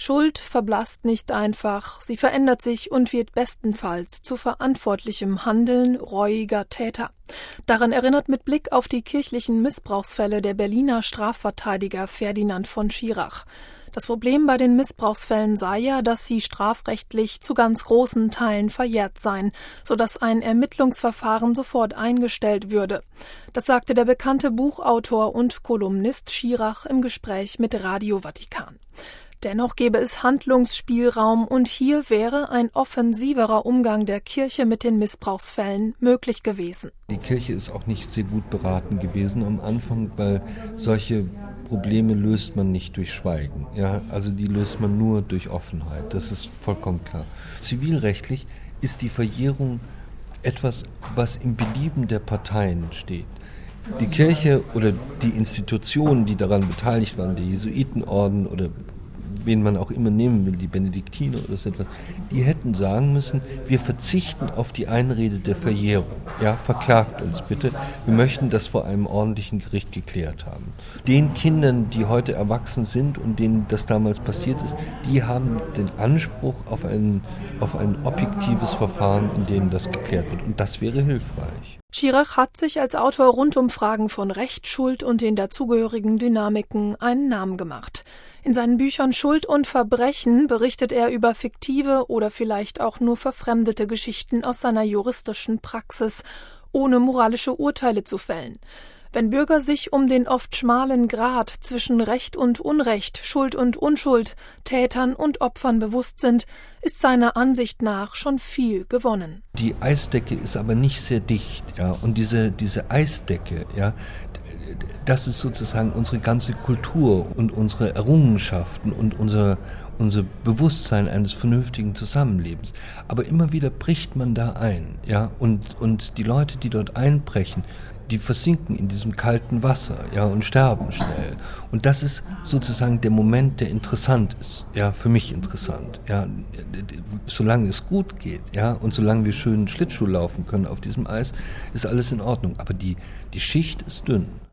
Schuld verblasst nicht einfach, sie verändert sich und wird bestenfalls zu verantwortlichem Handeln reuiger Täter. Daran erinnert mit Blick auf die kirchlichen Missbrauchsfälle der Berliner Strafverteidiger Ferdinand von Schirach. Das Problem bei den Missbrauchsfällen sei ja, dass sie strafrechtlich zu ganz großen Teilen verjährt seien, sodass ein Ermittlungsverfahren sofort eingestellt würde. Das sagte der bekannte Buchautor und Kolumnist Schirach im Gespräch mit Radio Vatikan. Dennoch gäbe es Handlungsspielraum und hier wäre ein offensiverer Umgang der Kirche mit den Missbrauchsfällen möglich gewesen. Die Kirche ist auch nicht sehr gut beraten gewesen am Anfang, weil solche Probleme löst man nicht durch Schweigen. Ja, also die löst man nur durch Offenheit, das ist vollkommen klar. Zivilrechtlich ist die Verjährung etwas, was im Belieben der Parteien steht. Die Kirche oder die Institutionen, die daran beteiligt waren, der Jesuitenorden oder wen man auch immer nehmen will, die Benediktiner oder so etwas, die hätten sagen müssen, wir verzichten auf die Einrede der Verjährung. Ja, verklagt uns bitte. Wir möchten das vor einem ordentlichen Gericht geklärt haben. Den Kindern, die heute erwachsen sind und denen das damals passiert ist, die haben den Anspruch auf ein objektives Verfahren, in dem das geklärt wird. Und das wäre hilfreich. Schirach hat sich als Autor rund um Fragen von Recht, Schuld und den dazugehörigen Dynamiken einen Namen gemacht. In seinen Büchern Schuld und Verbrechen berichtet er über fiktive oder vielleicht auch nur verfremdete Geschichten aus seiner juristischen Praxis, ohne moralische Urteile zu fällen. Wenn Bürger sich um den oft schmalen Grat zwischen Recht und Unrecht, Schuld und Unschuld, Tätern und Opfern bewusst sind, ist seiner Ansicht nach schon viel gewonnen. Die Eisdecke ist aber nicht sehr dicht, ja, und diese Eisdecke, ja, das ist sozusagen unsere ganze Kultur und unsere Errungenschaften und unser Bewusstsein eines vernünftigen Zusammenlebens. Aber immer wieder bricht man da ein, ja, und die Leute, die dort einbrechen, die versinken in diesem kalten Wasser, ja, und sterben schnell. Und das ist sozusagen der Moment, der interessant ist, ja, für mich interessant, ja, solange es gut geht, ja, und solange wir schön Schlittschuh laufen können auf diesem Eis, ist alles in Ordnung. Aber die Schicht ist dünn.